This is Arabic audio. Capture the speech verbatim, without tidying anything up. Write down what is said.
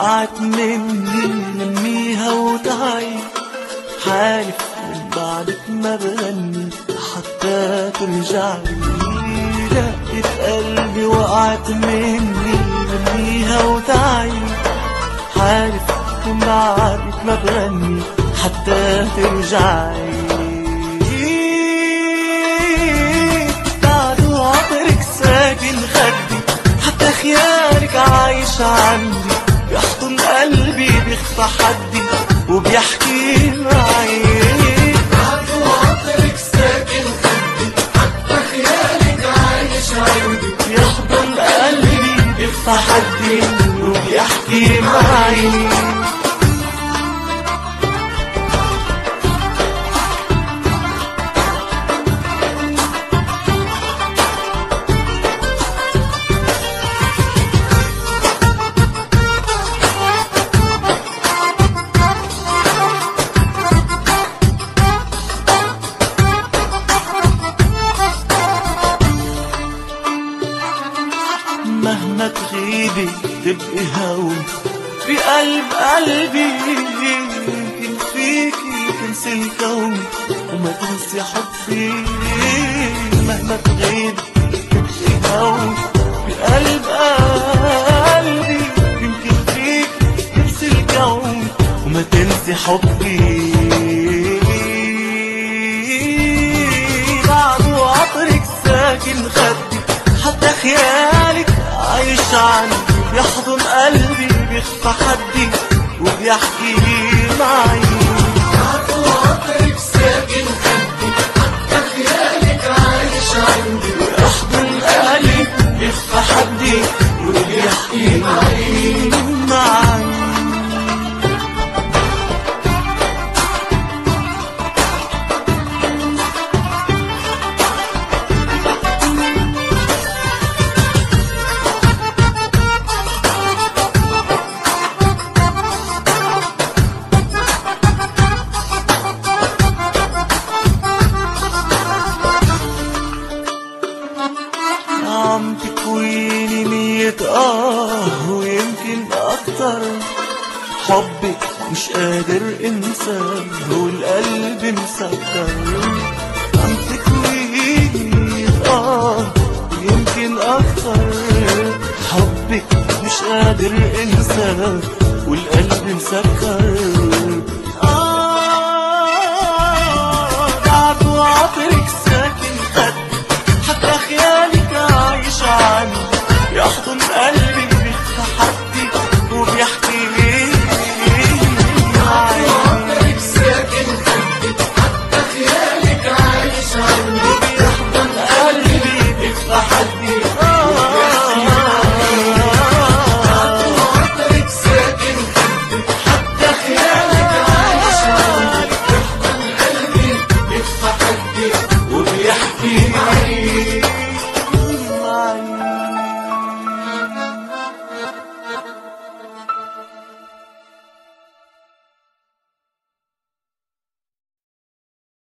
وقعت مني نميها وتعي، حالف من بعدك ما بغني حتى ترجعي. دقت قلبي وقعت مني نميها وتعي، حالف من بعدك ما بغني حتى ترجعي. بعد عطرك ساكن خدي، حتى خيالك عايش عندي، بيحضن قلبي بيخفى حدي وبيحكي معي. بعد عطرك ساكن خدي، حتى خيالك عايش عندي، بيحضن قلبي بيخفى حدي وبيحكي معي. مهما تغيبي تبقي هون بقلب قلبي، يمكن فيكي تنسي الكون وما تنسي حبي. مهما تغيبي تبقي هون بقلب قلبي، يمكن فيكي تنسي الكون وما تنسي حبي. بعد عطرك ساكن خدي، حتى خيالك عايش عندي، بيحضن قلبي بيخفى حدي وبيحكي معي. بعد عطرك ساكن خدي، حتى خيالك عايش عندي، بيحضن قلبي بيخفى حدي وبيحكي معي معي. عم تكويني مية آه ويمكن أكتر، حبك مش قادر انساه والقلب مسكر. عم تكويني مية آه ويمكن أكتر، حبك مش قادر انساه والقلب مسكر.